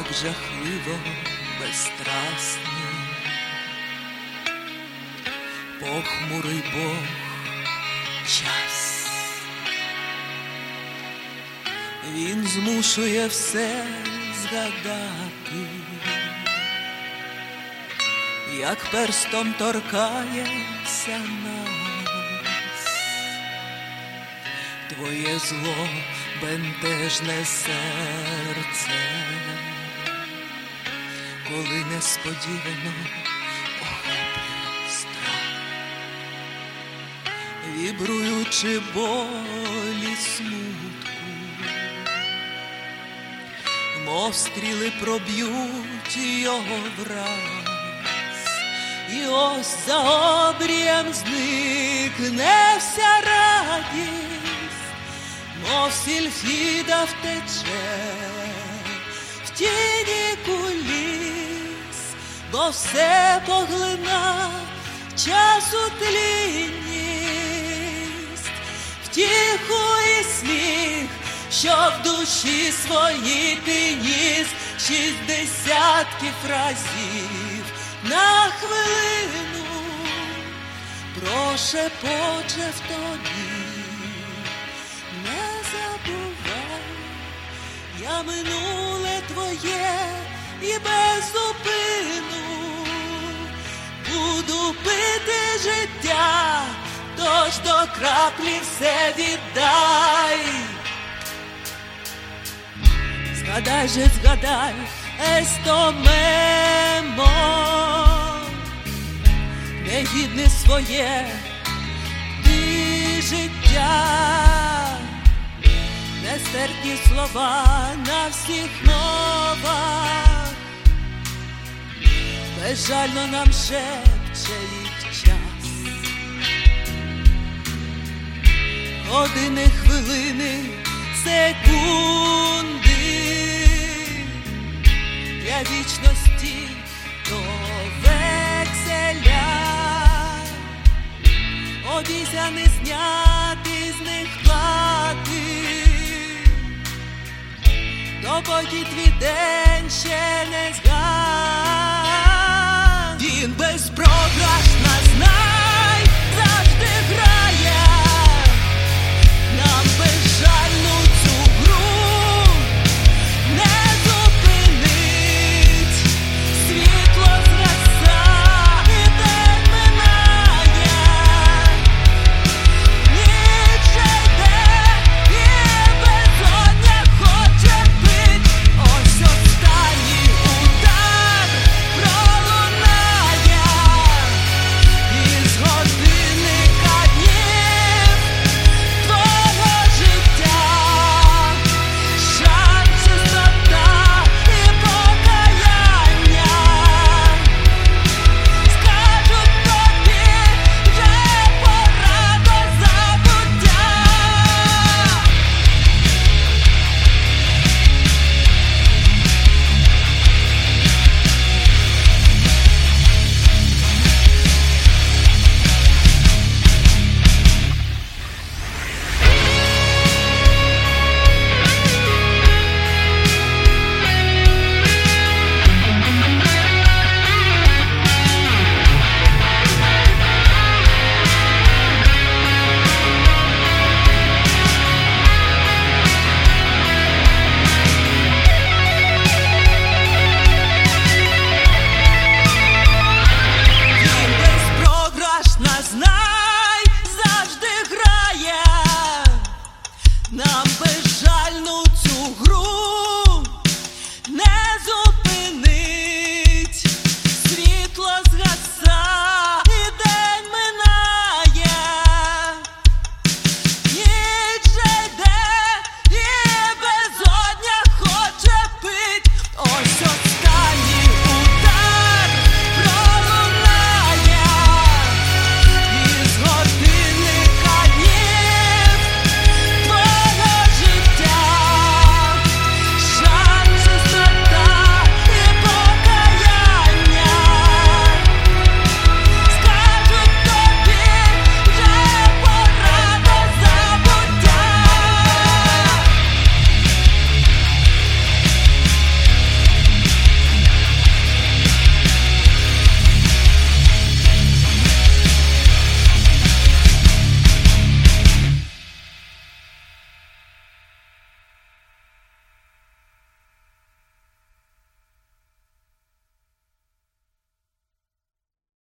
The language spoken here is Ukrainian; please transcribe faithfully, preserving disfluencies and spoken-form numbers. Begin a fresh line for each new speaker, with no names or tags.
як жахливо безстрасний, похмурий Бог час. Він змушує все згадати, як перстом торкається нас. Твоє зло, бентежне серце, коли несподівано охоплює страх, вібруючи болі смутку, мов стріли проб'ють його враз. І ось за обрієм зникне вся радість, мов сільфіда втече в тіні куліс, бо все поглина часу тлінність, втіху і сміх, що в душі своїй ти ніс шість десятків разів на хвилину, прошепоче в тобі. Не забувай, я минуле твоє і без зупину буду пити життя, тож до краплі все віддай. Згадай же, згадай, Естомемо, негідне своє ти життя, нестерпні слова на всіх мовах, безжально нам шепче їх час. Години, хвилини, секунди для вічності до векселя, обіцяни зняти з них плати, допоки твій день ще не згадав.